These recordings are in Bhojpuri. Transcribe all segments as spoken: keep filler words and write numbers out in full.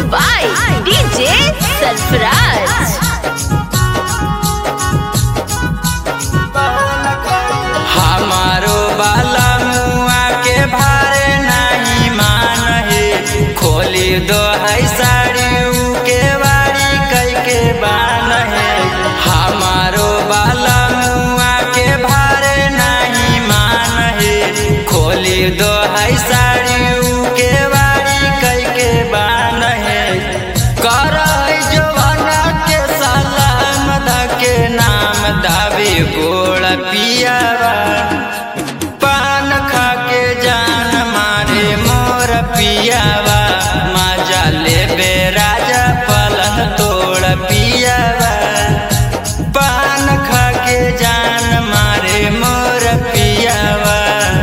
by D J Sarfraz. हमारो बाला मुआ के भारे नहीं मान है, खोली दो है साड़ी के बाड़ी कई के बान है। हमारो बाला मुआ के भारे नहीं मान है, खोली दो है साड़ी के बाड़ी कई के बान है। कर जवाना के सलाम दा के नाम दावे गोड़ पियावा, पान खा के जान मारे मोर पियावा। मजा लेबे राजा पलंग तोड़ पियावा, पान खा के जान मारे मोर पियावा।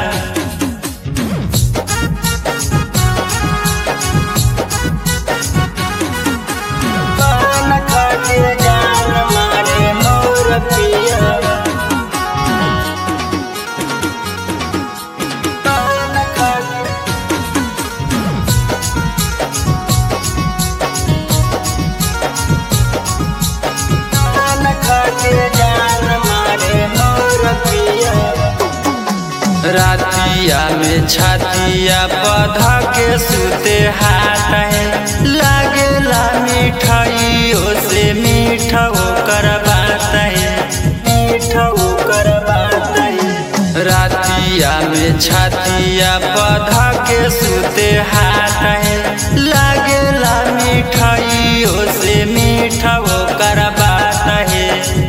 पान खा के जान मारे मोर पियावा। रातिया में छातिया पौधा के सूते हाथ है, लागेला मिठाइयों से मीठा होकर बात है, मीठा होकर बात है। रातिया में छातिया पौधा के सूते हाथ है, लागेला मिठाइयों से मीठा होकर बात है।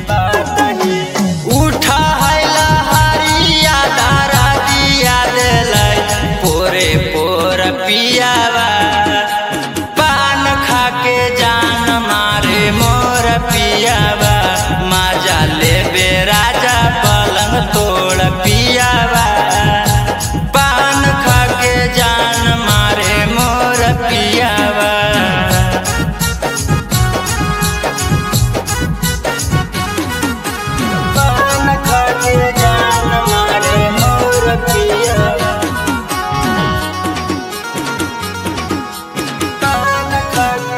उठा है लहरिया दारा दिया दिलाई पोरे पोर पियावा, पान खा के जान मारे मोर पियावा। मजा लेबे राजा पलंग तोड़ पियावा, पान खा के जान मारे मोर पियावा। पान खा के जान मारे मोर पियावा, पान खा के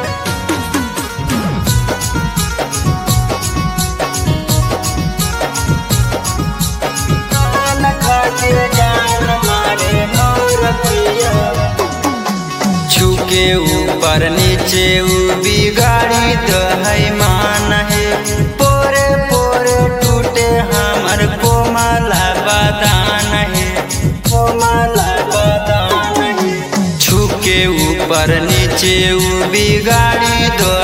पान खा के जान मारे मोर पियावा। छुके ऊपर नीचे उ बिगाड़ी तो है मान है, पोरे पोरे टूटे हमर कोमला बदान है, कोमला बदान है। छुके ऊपर नीचे उ बिगाड़ी तो